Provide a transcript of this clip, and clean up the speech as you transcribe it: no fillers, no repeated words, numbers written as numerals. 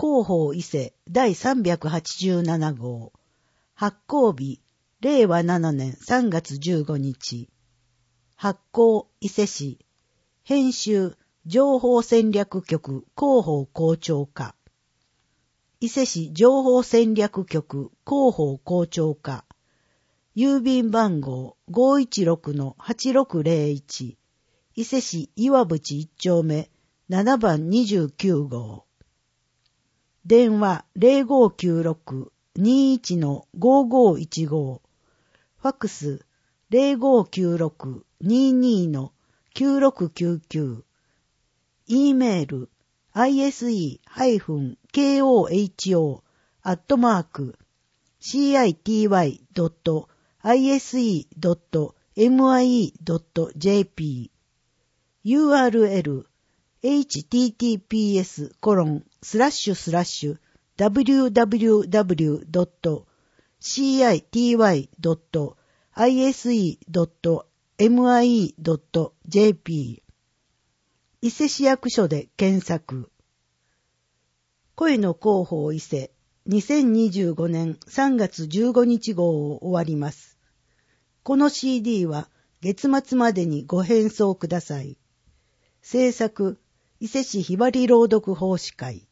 広報伊勢第387号。発行日、令和7年3月15日。発行伊勢市。編集、情報戦略局広報校長課。伊勢市情報戦略局広報校長課。郵便番号 516-8601。伊勢市岩淵1丁目7番29号。電話 0596-21-5515。ファックス 0596-22-9699。E メール ise-koho@city.ise.mie.jp URL https://www.city.ise.mie.jp 伊勢市役所で検索。声の広報伊勢2025年3月15日号を終わります。この CD は月末までにご返送ください。制作伊勢市ひばり朗読奉仕会。